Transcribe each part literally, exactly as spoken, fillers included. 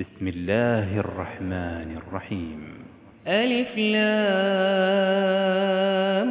بسم الله الرحمن الرحيم. ألف لام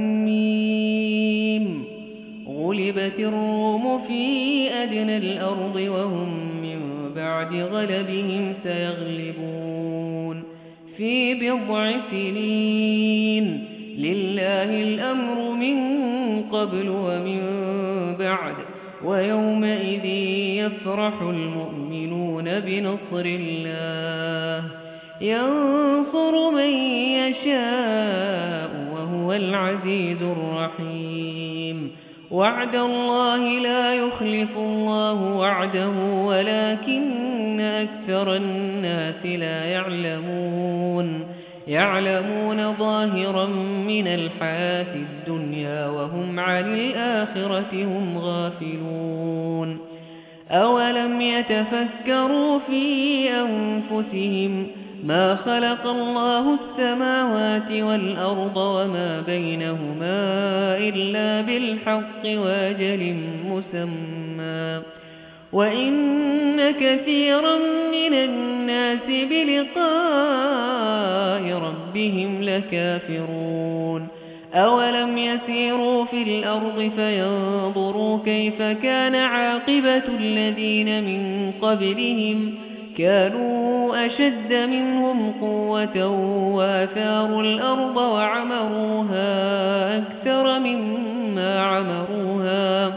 ميم. غلبت الروم في أدنى الأرض وهم من بعد غلبهم سيغلبون في بضع سنين. لله الأمر من قبل ومن بعد ويومئذ يفرح المؤمنون بنصر الله ينصر من يشاء وهو العزيز الرحيم. وعد الله لا يخلف الله وعده ولكن أكثر الناس لا يعلمون يعلمون ظاهرا من الحياة الدنيا وهم عن الآخرة هم غافلون. أولم يتفكروا في أنفسهم ما خلق الله السماوات والأرض وما بينهما إلا بالحق وأجل مسمى وإن كثيرا من الناس بلقاء ربهم لكافرون. أولم يسيروا في الأرض فينظروا كيف كان عاقبة الذين من قبلهم كانوا أشد منهم قوة وآثاروا الأرض وعمروها أكثر مما عمروها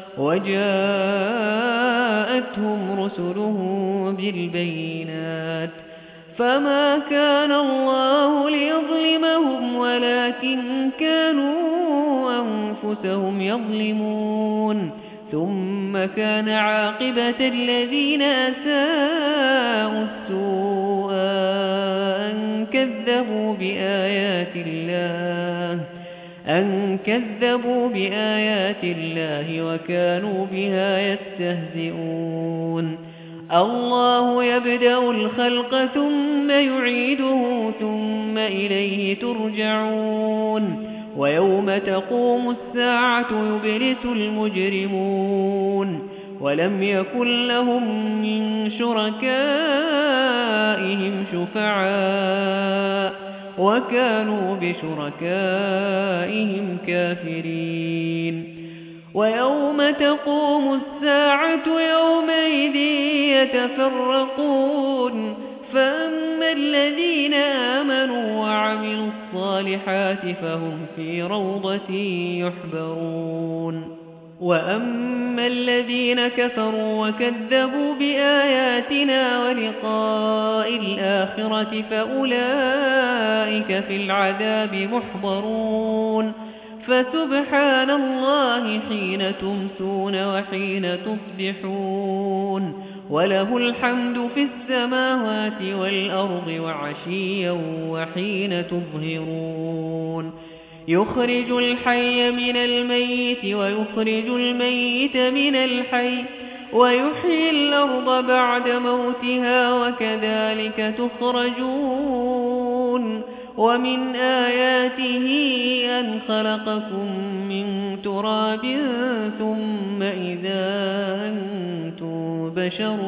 وجاءتهم رسلهم بالبينات فما كان الله ليظلمهم ولكن كانوا أنفسهم يظلمون. ثم كان عاقبة الذين أساءوا السوء أن كذبوا بآيات الله أن كذبوا بآيات الله وكانوا بها يستهزئون. الله يبدأ الخلق ثم يعيده ثم إليه ترجعون. ويوم تقوم الساعة يبلس المجرمون ولم يكن لهم من شركائهم شفعاء وكانوا بشركائهم كافرين. ويوم تقوم الساعة يومئذ يتفرقون فأما الذين آمنوا وعملوا الصالحات فهم في روضة يحبرون. وأما الذين كفروا وكذبوا بآياتنا ولقاء الآخرة فأولئك في العذاب محضرون. فسبحان الله حين تمسون وحين تصبحون وله الحمد في السماوات والأرض وعشيا وحين تظهرون. يخرج الحي من الميت ويخرج الميت من الحي ويحيي الأرض بعد موتها وكذلك تخرجون. ومن آياته أن خلقكم من تراب ثم إذا أنتم بشر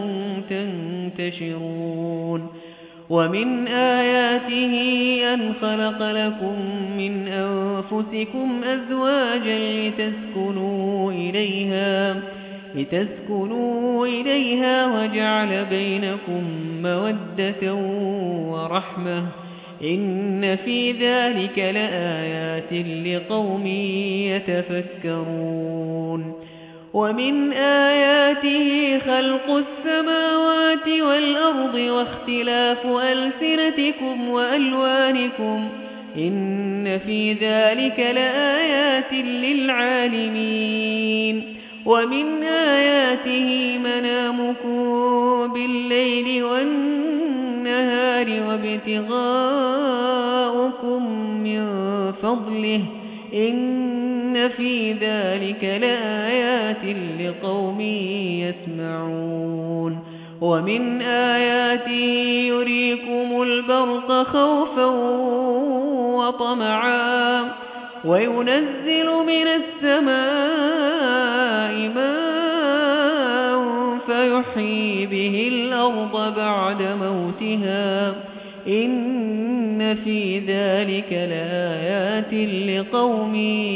تنتشرون. ومن آياته أن خلق لكم من أنفسكم أزواجا لتسكنوا إليها لتسكنوا إليها وجعل بينكم مودة ورحمة إن في ذلك لآيات لقوم يتفكرون. ومن آياته خلق السماوات والأرض واختلاف ألسنتكم وألوانكم إن في ذلك لآيات للعالمين. ومن آياته منامكم بالليل والنهار وابتغاؤكم من فضله إن في ذلك لآيات لقوم يسمعون. ومن آياته يريكم البرق خوفا وطمعا وينزل من السماء ماء فيحيي به به الأرض بعد موتها إن في ذلك لآيات لقوم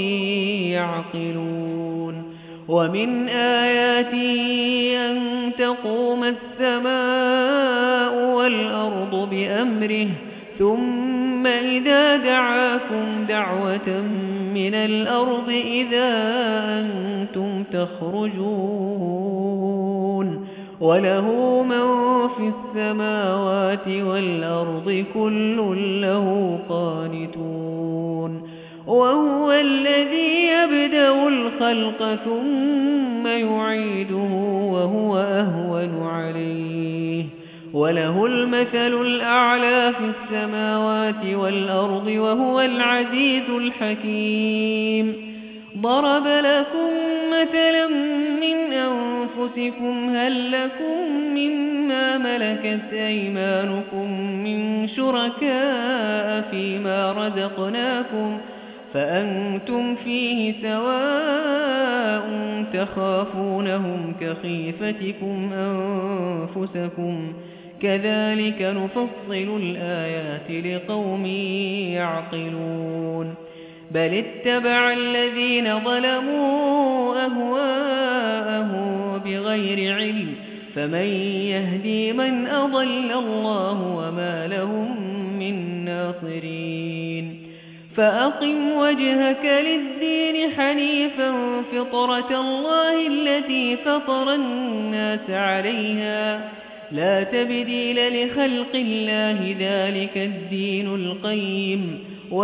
يعقلون ومن آياته أن تقوم السماء والأرض بأمره ثم إذا دعاكم دعوة من الأرض إذا أنتم تخرجون وله من في السماوات والأرض كل له قانتون وهو الذي يبدأ الخلق ثم يعيده وهو أهون عليه وله المثل الأعلى في السماوات والأرض وهو العزيز الحكيم ضرب لكم مثلا من أنفسكم هل لكم مما ملكت أيمانكم من شركاء فيما رزقناكم فأنتم فيه سواء تخافونهم كخيفتكم أنفسكم كذلك نفصل الآيات لقوم يعقلون بل اتبع الذين ظلموا أهواءهم بغير علم فمن يهدي من أضل الله وما لهم من ناصرين فأقم وجهك للدين حنيفا فطرة الله التي فطر الناس عليها لا تبديل لخلق الله ذلك الدين القيم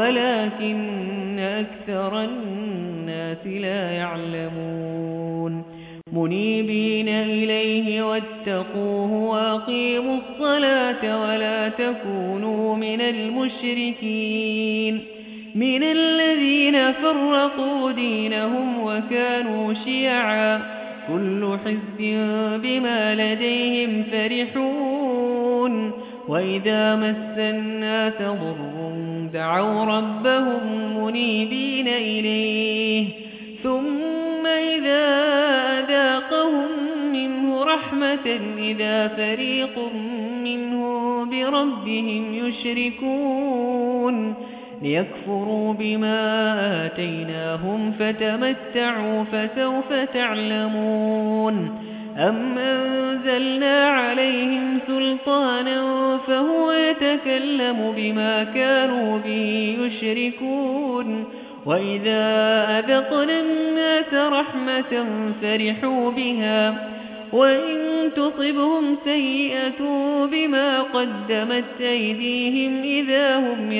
ولكن أكثر الناس لا يعلمون منيبين إليه واتقوه وأقيموا الصلاة ولا تكونوا من المشركين من الذين فرقوا دينهم وكانوا شيعا كل حزب بما لديهم فرحون وإذا مس الناس ضر دعوا ربهم منيبين إليه ثم إذا أذاقهم منه رحمة إذا فريق منهم بربهم يشركون ليكفروا بما آتيناهم فتمتعوا فسوف تعلمون أم أنزلنا عليهم سلطانا فهو يتكلم بما كانوا به يشركون وإذا أذقنا الناس رحمة فرحوا بها وإن تصبهم سيئة بما قدمت أيديهم إذا هم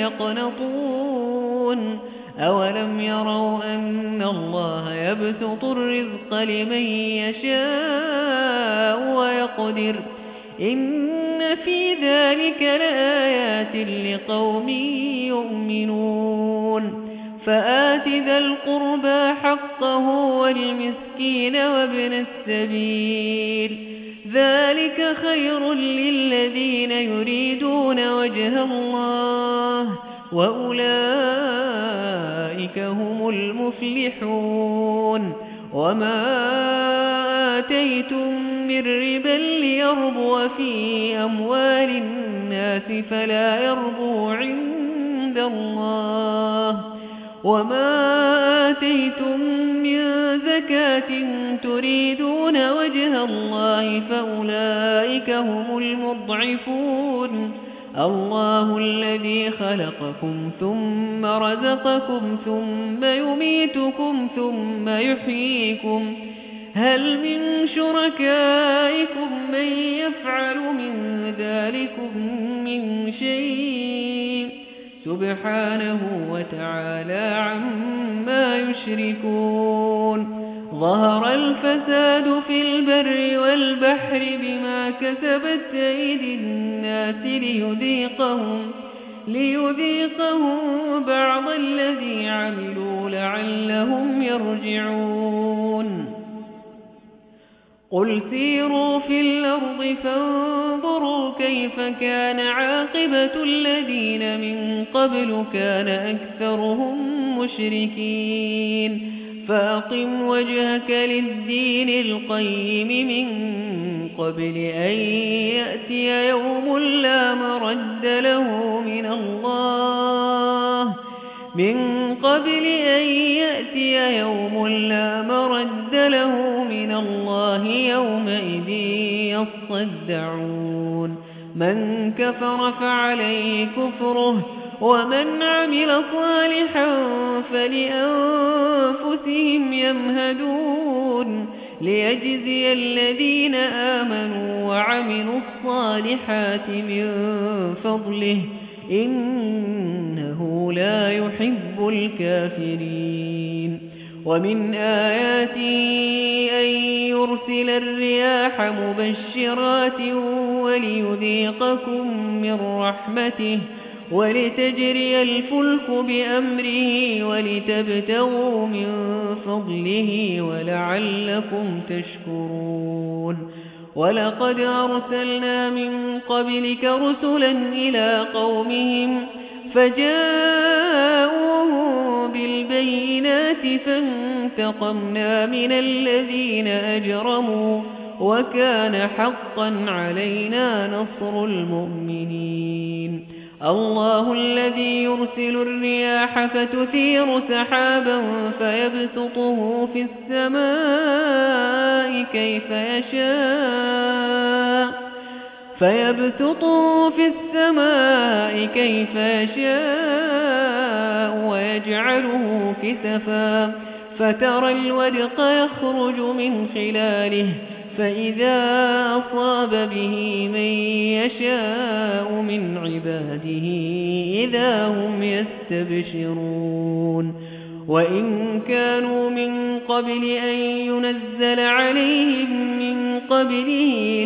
يقنطون أولم يروا أن الله يبسط الرزق لمن يشاء ويقدر إن في ذلك لآيات لقوم يؤمنون فآت ذا القربى حقه والمسكين وابن السبيل ذلك خير للذين يريدون وجه الله وأولئك هم المفلحون وما آتيتم من ربا ليربو في أموال الناس فلا يربو عند الله وما آتيتم من زكاة تريدون وجه الله فأولئك هم المضعفون الله الذي خلقكم ثم رزقكم ثم يميتكم ثم يحييكم هل من شركائكم من يفعل من ذلكم من شيء سبحانه وتعالى عما يشركون ظهر الفساد في البر والبحر بما كسبت أيدي الناس ليذيقهم ليذيقهم بعض الذي عملوا لعلهم يرجعون قل سيروا في الأرض فانظروا كيف كان عاقبة الذين من قبل كان أكثرهم مشركين فأقم وجهك للدين القيم من قبل أن يأتي يوم لا مرد له من الله من قبل أن يأتي يوم لا مرد له من الله يومئذ يصدعون من كفر فعليه كفره ومن عمل صالحا فلأنفسهم يمهدون ليجزي الذين آمنوا وعملوا الصالحات من فضله إنه لا يحب الكافرين ومن آياته أن يرسل الرياح مبشرات وليذيقكم من رحمته ولتجري الفلك بأمره ولتبتغوا من فضله ولعلكم تشكرون ولقد أرسلنا من قبلك رسلا إلى قومهم فجاءوهم بالبينات فانتقمنا من الذين أجرموا وكان حقا علينا نصر المؤمنين الله الذي يرسل الرياح فتثير سحابا فيبسطه في السماء كيف يشاء فيبسطه في السماء كيف يشاء ويجعله كسفا فترى الودق يخرج من خلاله فإذا أصاب به من يشاء من عباده إذا هم يستبشرون وإن كانوا من قبل أن ينزل عليهم من قبله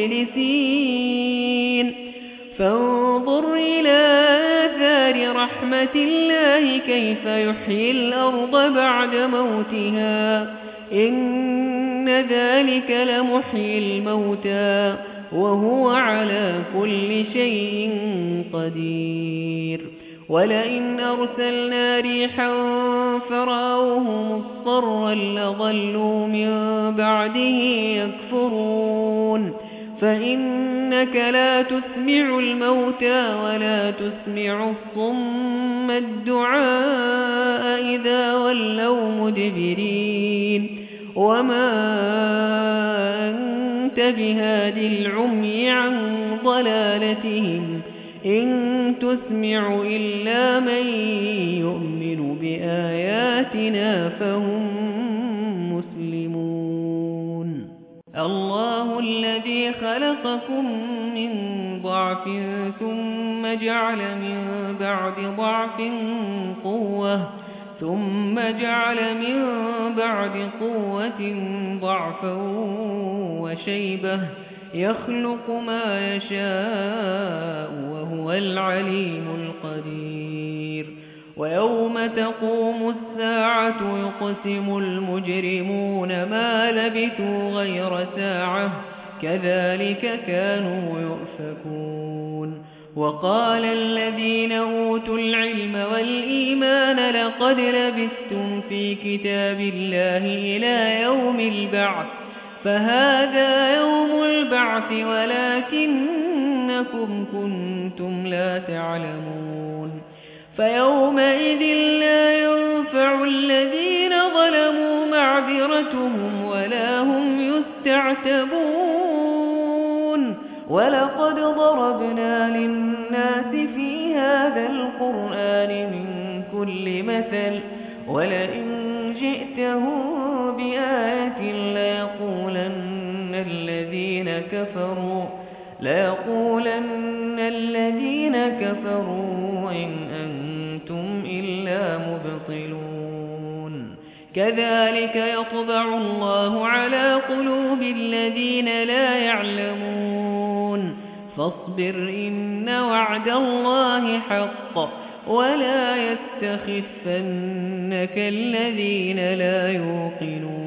لمبلسين فانظر إلى آثار رحمة الله كيف يحيي الأرض بعد موتها إن ذلك لمحيي الموتى وهو على كل شيء قدير ولئن أرسلنا ريحا فرأوه مصفرا لظلوا من بعده يكفرون فإنك لا تسمع الموتى ولا تسمع الصم الدعاء إذا ولوا مدبرين وما أنت بهاد العمي عن ضلالتهم إن تسمع إلا من يؤمن بآياتنا فهم مسلمون الله الذي خلقكم من ضعف ثم جعل من بعد ضعف قوة ثم جعل من بعد قوة ضعفا وشيبة يخلق ما يشاء وهو العليم القدير ويوم تقوم الساعة يقسم المجرمون ما لبثوا غير ساعة كذلك كانوا يؤفكون وقال الذين أوتوا العلم والإيمان لقد لبثتم في كتاب الله إلى يوم البعث فهذا يوم البعث ولكنكم كنتم لا تعلمون فيومئذ لا ينفع الذين ظلموا معذرتهم ولا هم يستعتبون ولقد ضربنا للناس في هذا القرآن من كل مثل ولئن جئتهم بآية ليقولن الذين كفروا ليقولن الذين كفروا إن أنتم إلا مبطلون كذلك يطبع الله على قلوب الذين لا يعلمون فاصبر إن وعد الله حق ولا يستخفنك الذين لا يوقنون